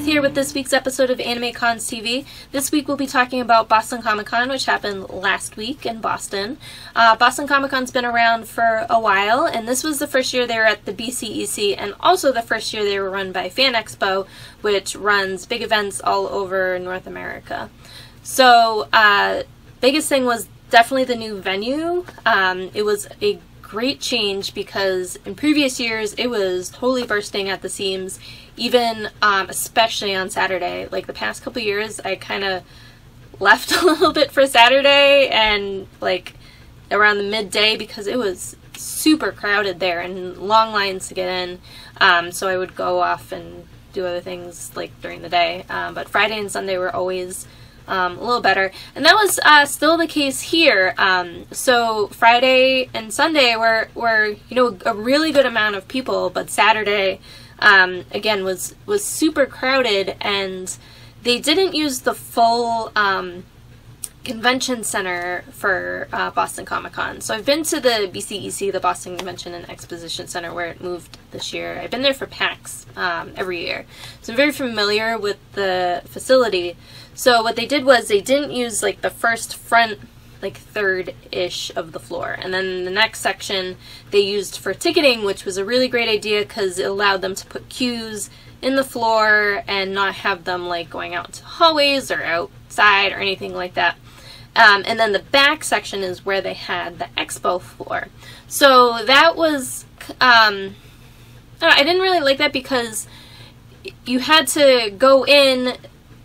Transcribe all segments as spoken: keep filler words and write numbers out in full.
Beth here with this week's episode of Anime Cons T V. This week we'll be talking about Boston Comic Con, which happened last week in Boston. Uh, Boston Comic Con's been around for a while, and this was the first year they were at the B C E C, and also the first year they were run by Fan Expo, which runs big events all over North America. So, uh, biggest thing was definitely the new venue. Um, it was a great change because in previous years it was totally bursting at the seams, even um, especially on Saturday. Like the past couple years I kind of left a little bit for Saturday and like around the midday because it was super crowded there and long lines to get in, um, so I would go off and do other things like during the day, um, but Friday and Sunday were always Um, a little better, and that was uh, still the case here. Um, so Friday and Sunday were, were you know, a really good amount of people, but Saturday, um, again, was was super crowded, and they didn't use the full um, convention center for uh, Boston Comic Con. So I've been to the B C E C, the Boston Convention and Exposition Center, where it moved this year. I've been there for PAX um, every year, so I'm very familiar with the facility. So what they did was they didn't use like the first front, like third-ish of the floor. And then the next section they used for ticketing, which was a really great idea because it allowed them to put queues in the floor and not have them like going out to hallways or outside or anything like that. Um, and then the back section is where they had the expo floor. So that was, um, I, don't know, I didn't really like that because you had to go in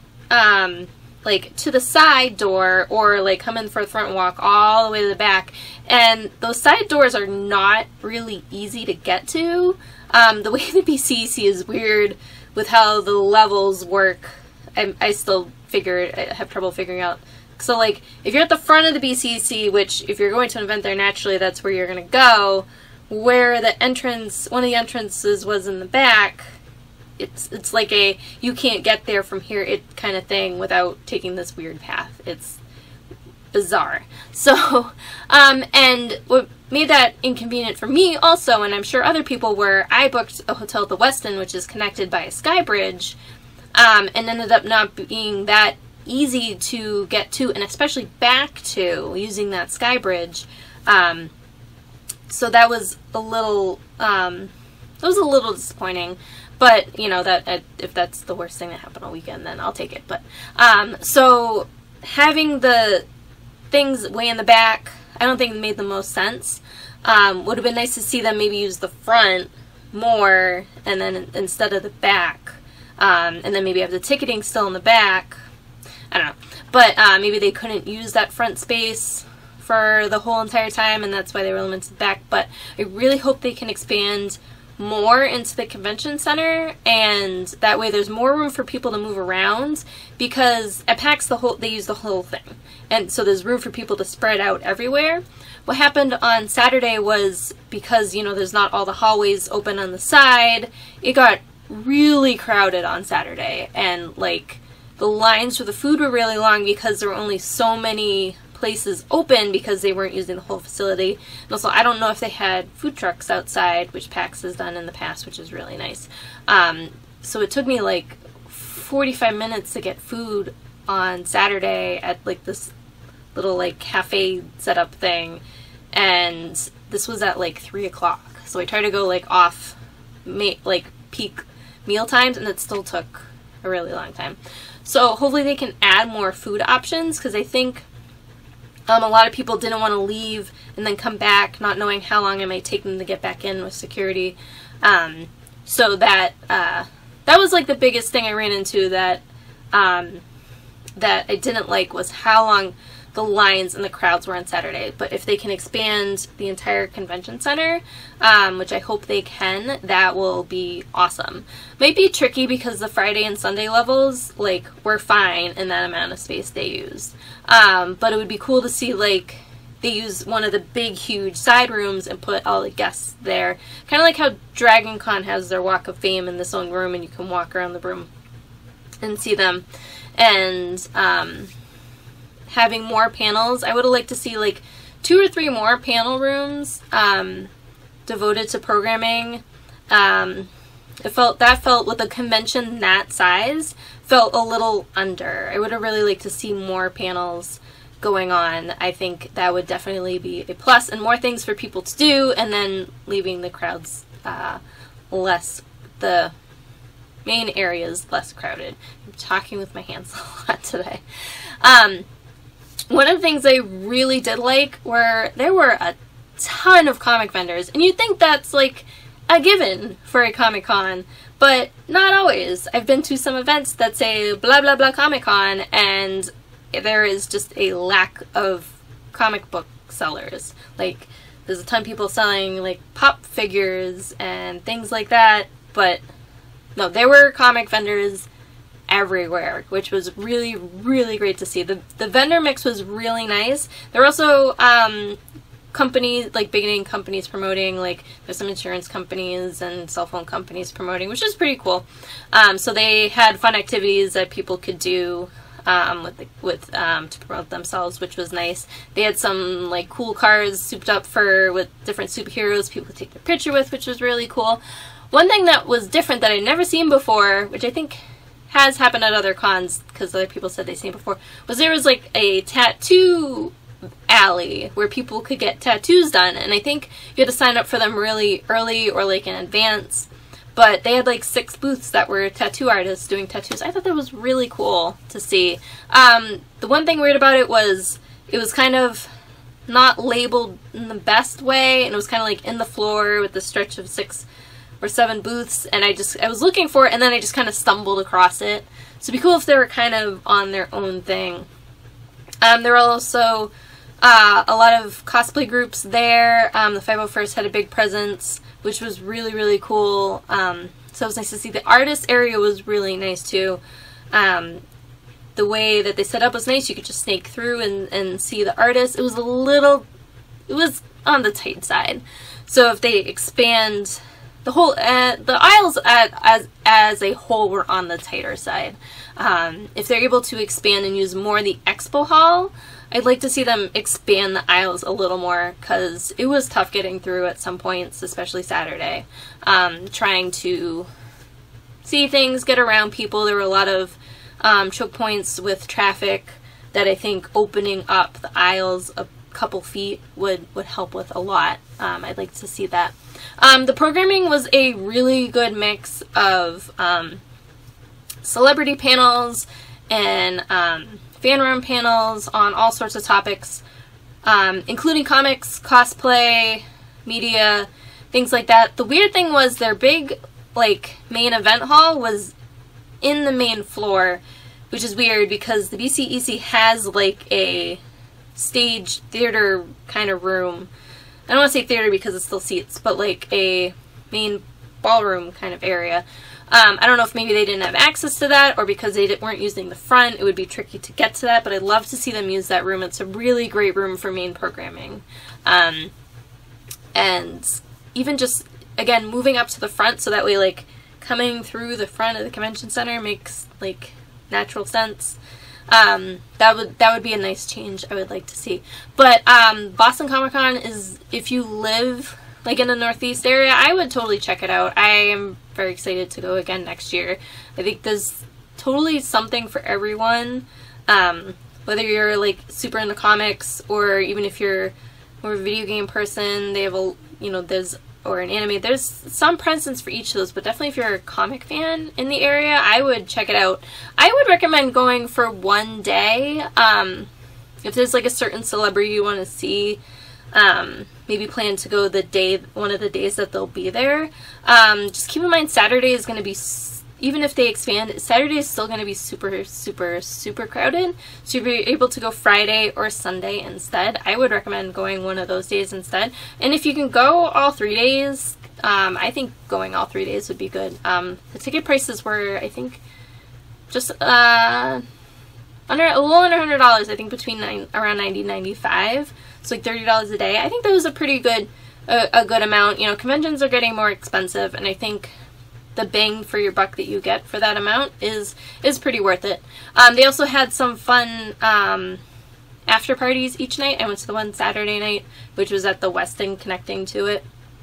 Um, like to the side door or like come in for the front and walk all the way to the back, and those side doors are not really easy to get to. Um, the way the B C E C is weird with how the levels work. I, I still figure I have trouble figuring out. So like if you're at the front of the B C E C, which if you're going to an event there, naturally that's where you're gonna go, where the entrance, one of the entrances was in the back, It's it's like a you can't get there from here it kind of thing without taking this weird path. It's bizarre. So, um, and what made that inconvenient for me also, and I'm sure other people were, I booked a hotel at the Westin, which is connected by a sky bridge, um, and ended up not being that easy to get to, and especially back to, using that sky bridge. Um, so that was a little, um, that was a little disappointing. But, you know, that uh, if that's the worst thing that happened all weekend, then I'll take it. But, um, so, having the things way in the back, I don't think made the most sense. Um, would have been nice to see them maybe use the front more, and then instead of the back. Um, and then maybe have the ticketing still in the back. I don't know. But, uh, maybe they couldn't use that front space for the whole entire time, and that's why they were limited to the back. But I really hope they can expand more into the convention center, and that way there's more room for people to move around, because at PAX the whole they use the whole thing, and so there's room for people to spread out everywhere. What happened on Saturday was, because you know there's not all the hallways open on the side, it got really crowded on Saturday, and like the lines for the food were really long because there were only so many places open because they weren't using the whole facility. And also, I don't know if they had food trucks outside, which PAX has done in the past, which is really nice. Um, so it took me like forty-five minutes to get food on Saturday at like this little like cafe setup thing, and this was at like three o'clock. So I tried to go like off ma- like peak meal times, and it still took a really long time. So hopefully they can add more food options, because I think Um, a lot of people didn't want to leave and then come back, not knowing how long it might take them to get back in with security. Um, so that uh, that was like the biggest thing I ran into that um, that I didn't like, was how long the lines and the crowds were on Saturday. But if they can expand the entire convention center, um, which I hope they can, that will be awesome. Might be tricky because the Friday and Sunday levels like were fine in that amount of space they used. Um, but it would be cool to see, like, they use one of the big, huge side rooms and put all the guests there. Kind of like how Dragon Con has their Walk of Fame in this own room, and you can walk around the room and see them. And um, having more panels, I would have liked to see, like, two or three more panel rooms um, devoted to programming. Um, it felt, that felt, with a convention that size, felt a little under. I would have really liked to see more panels going on. I think that would definitely be a plus, and more things for people to do, and then leaving the crowds uh, less, the main areas less crowded. I'm talking with my hands a lot today. Um, one of the things I really did like were there were a ton of comic vendors, and you'd think that's like a given for a Comic-Con, but not always. I've been to some events that say blah blah blah Comic-Con, and there is just a lack of comic book sellers. Like, there's a ton of people selling like pop figures and things like that, but no, there were comic vendors everywhere, which was really, really great to see. The the vendor mix was really nice. There were also um, companies, like big name companies promoting, like there's some insurance companies and cell phone companies promoting, which is pretty cool. Um, so they had fun activities that people could do um, with the, with um, to promote themselves, which was nice. They had some like cool cars souped up for with different superheroes people could take their picture with, which was really cool. One thing that was different that I'd never seen before, which I think has happened at other cons because other people said they'd seen it before, was there was like a tattoo alley where people could get tattoos done, and I think you had to sign up for them really early or like in advance, but they had like six booths that were tattoo artists doing tattoos. I thought that was really cool to see. Um, the one thing weird about it was it was kind of not labeled in the best way, and it was kind of like in the floor with the stretch of six or seven booths, and I just, I was looking for it, and then I just kind of stumbled across it. So it'd be cool if they were kind of on their own thing. Um, there were also uh, a lot of cosplay groups there. Um, the five oh first had a big presence, which was really, really cool. Um, so it was nice to see. The artist area was really nice too. Um, the way that they set up was nice. You could just snake through and, and see the artists. It was a little, it was on the tight side. So if they expand the whole, uh, the aisles at, as as a whole were on the tighter side. Um, if they're able to expand and use more of the expo hall, I'd like to see them expand the aisles a little more, because it was tough getting through at some points, especially Saturday. Um, trying to see things, get around people. There were a lot of um, choke points with traffic that I think opening up the aisles a couple feet would, would help with a lot. Um, I'd like to see that. Um, the programming was a really good mix of um, celebrity panels and um, fan room panels on all sorts of topics, um, including comics, cosplay, media, things like that. The weird thing was their big, like, main event hall was in the main floor, which is weird because the B C E C has, like, a stage theater kind of room. I don't want to say theater because it's still seats, but like a main ballroom kind of area. Um, I don't know if maybe they didn't have access to that, or because they weren't using the front, it would be tricky to get to that, but I'd love to see them use that room. It's a really great room for main programming. Um, and even just, again, moving up to the front so that way, like, coming through the front of the convention center makes, like, natural sense. Um, that would that would be a nice change I would like to see. But um, Boston Comic-Con is, if you live like in the Northeast area, I would totally check it out. I am very excited to go again next year. I think there's totally something for everyone. Um, whether you're like super into comics, or even if you're more a video game person, they have a, you know, there's, or an anime, there's some presence for each of those, but definitely if you're a comic fan in the area, I would check it out. I would recommend going for one day. Um, if there's like a certain celebrity you want to see, um, maybe plan to go the day, one of the days that they'll be there. Um, just keep in mind Saturday is going to be, even if they expand, Saturday is still going to be super, super, super crowded. So you'll be able to go Friday or Sunday instead. I would recommend going one of those days instead. And if you can go all three days, um, I think going all three days would be good. Um, the ticket prices were, I think, just uh, under a little under one hundred dollars. I think between nine, around ninety dollars, ninety-five dollars. So like thirty dollars a day. I think that was a pretty good, a, a good amount. You know, conventions are getting more expensive, and I think the bang for your buck that you get for that amount is is pretty worth it. Um, they also had some fun um, after parties each night. I went to the one Saturday night, which was at the Westin connecting to it.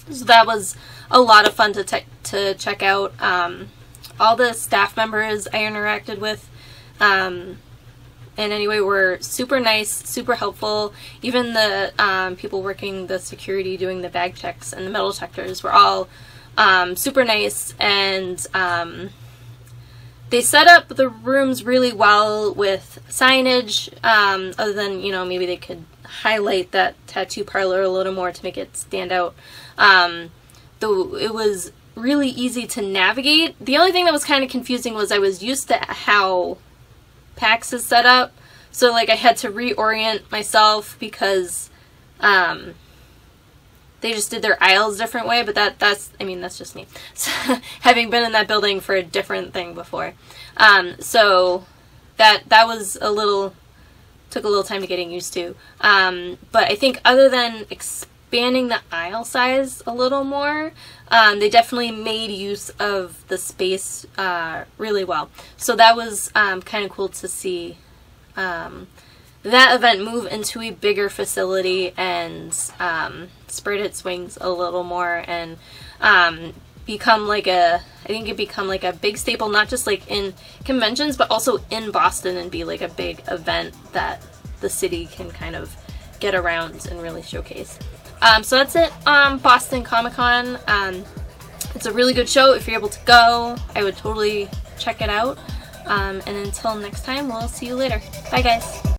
So that was a lot of fun to te- to check out. Um, all the staff members I interacted with um, in any way were super nice, super helpful. Even the um, people working the security, doing the bag checks and the metal detectors were all um, super nice, and um, they set up the rooms really well with signage, um, other than, you know, maybe they could highlight that tattoo parlor a little more to make it stand out. Um, though it was really easy to navigate. The only thing that was kind of confusing was I was used to how PAX is set up, so like I had to reorient myself because um, they just did their aisles a different way, but that that's I mean that's just me, so, having been in that building for a different thing before. Um, so that that was a little took a little time to getting used to. Um, but I think other than expanding the aisle size a little more, um, they definitely made use of the space uh, really well. So that was um, kind of cool to see um, that event move into a bigger facility and um, spread its wings a little more, and um, become like a, I think it become like a big staple, not just like in conventions, but also in Boston, and be like a big event that the city can kind of get around and really showcase. Um, so that's it on Boston Comic Con. Um, it's a really good show. If you're able to go, I would totally check it out. Um, and until next time, we'll see you later. Bye guys.